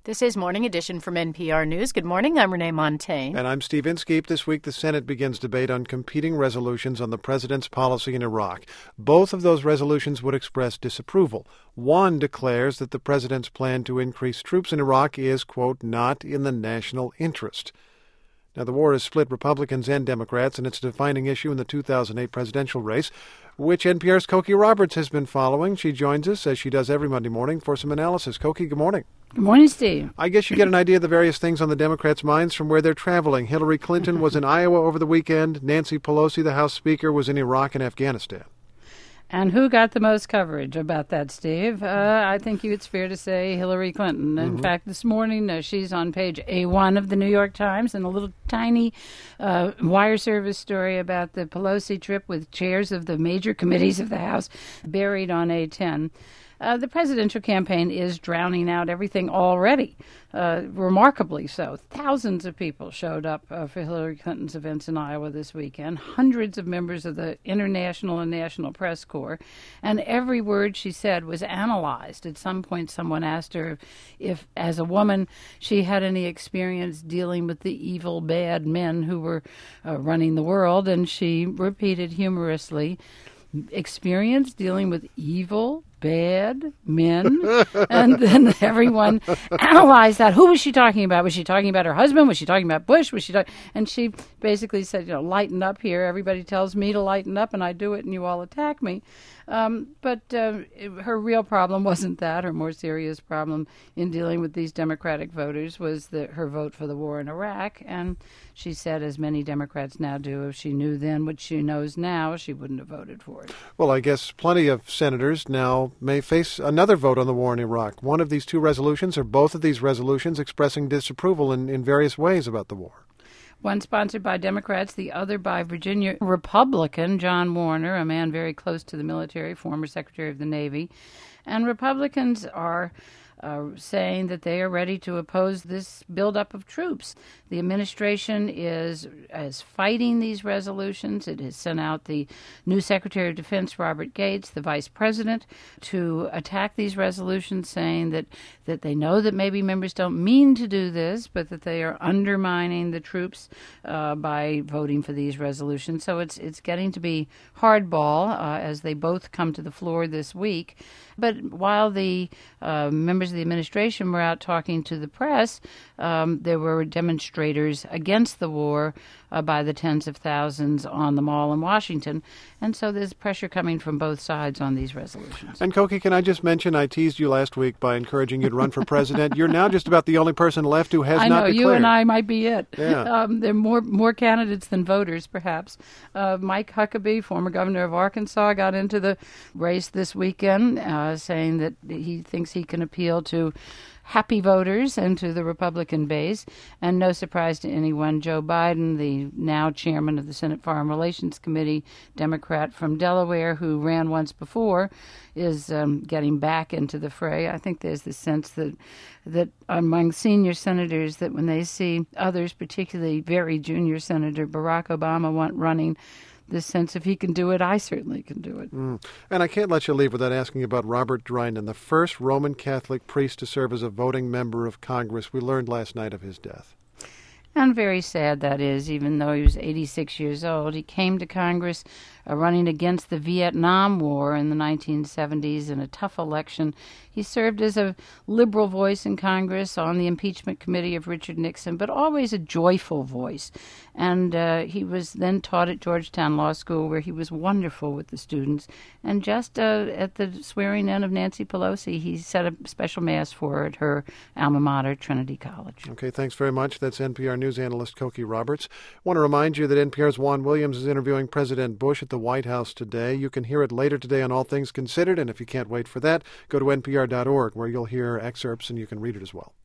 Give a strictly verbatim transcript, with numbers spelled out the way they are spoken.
This is Morning Edition from N P R News. Good morning. I'm Renee Montaigne. And I'm Steve Inskeep. This week, the Senate begins debate on competing resolutions on the president's policy in Iraq. Both of those resolutions would express disapproval. One declares that the president's plan to increase troops in Iraq is, quote, not in the national interest. Now, the war has split Republicans and Democrats, and it's a defining issue in the two thousand eight presidential race, which N P R's Cokie Roberts has been following. She joins us, as she does every Monday morning, for some analysis. Cokie, good morning. Good morning, Steve. I guess you get an idea of the various things on the Democrats' minds from where they're traveling. Hillary Clinton was in Iowa over the weekend. Nancy Pelosi, the House Speaker, was in Iraq and Afghanistan. And who got the most coverage about that, Steve? Uh, I think it's fair to say Hillary Clinton. In mm-hmm. fact, this morning uh, she's on page A one of the New York Times in a little tiny uh, wire service story about the Pelosi trip with chairs of the major committees of the House buried on A ten. Uh, the presidential campaign is drowning out everything already, uh, remarkably so. Thousands of people showed up uh, for Hillary Clinton's events in Iowa this weekend, hundreds of members of the international and national press corps, and every word she said was analyzed. At some point, someone asked her if, as a woman, she had any experience dealing with the evil, bad men who were uh, running the world, and she repeated humorously, experience dealing with evil, bad men. And then everyone analyzed that. Who was she talking about? Was she talking about her husband? Was she talking about Bush? Was she talking? And she basically said, you know, lighten up here. Everybody tells me to lighten up, and I do it, and you all attack me. Um, but uh, it, her real problem wasn't that. Her more serious problem in dealing with these Democratic voters was the, her vote for the war in Iraq. And she said, as many Democrats now do, if she knew then what she knows now, she wouldn't have voted for it. Well, I guess plenty of senators now may face another vote on the war in Iraq. One of these two resolutions, or both of these resolutions, expressing disapproval in, in various ways about the war. One sponsored by Democrats, the other by Virginia Republican John Warner, a man very close to the military, former Secretary of the Navy. And Republicans are uh, saying that they are ready to oppose this buildup of troops. The administration is, is fighting these resolutions. It has sent out the new Secretary of Defense, Robert Gates, the Vice President, to attack these resolutions, saying that, that they know that maybe members don't mean to do this, but that they are undermining the troops uh, by voting for these resolutions. So it's it's getting to be hardball uh, as they both come to the floor this week. But while the uh, members of the administration were out talking to the press, um, there were demonstrators against the war uh, by the tens of thousands on the Mall in Washington. And so there's pressure coming from both sides on these resolutions. And, Cokie, can I just mention, I teased you last week by encouraging you to run for president. You're now just about the only person left who has I not know, declared. You and I might be it. Yeah. Um, there are more, more candidates than voters, perhaps. Uh, Mike Huckabee, former governor of Arkansas, got into the race this weekend, uh, saying that he thinks he can appeal to happy voters and to the Republican base. And no surprise to anyone, Joe Biden, the now chairman of the Senate Foreign Relations Committee, Democrat from Delaware, who ran once before, is um, getting back into the fray. I think there's the sense that that among senior senators, that when they see others, particularly very junior Senator Barack Obama, want running, this sense if he can do it, I certainly can do it. Mm. And I can't let you leave without asking about Robert Drinan, the first Roman Catholic priest to serve as a voting member of Congress. We learned last night of his death. And very sad that is, even though he was eighty-six years old. He came to Congress uh, running against the Vietnam War in the nineteen seventies in a tough election. He served as a liberal voice in Congress on the impeachment committee of Richard Nixon, but always a joyful voice. And uh, he was then taught at Georgetown Law School, where he was wonderful with the students. And just uh, at the swearing-in of Nancy Pelosi, he said a special mass for her at her alma mater, Trinity College. Okay, thanks very much. That's N P R News analyst Cokie Roberts. I want to remind you that N P R's Juan Williams is interviewing President Bush at the White House today. You can hear it later today on All Things Considered, and if you can't wait for that, go to N P R dot org, where you'll hear excerpts and you can read it as well.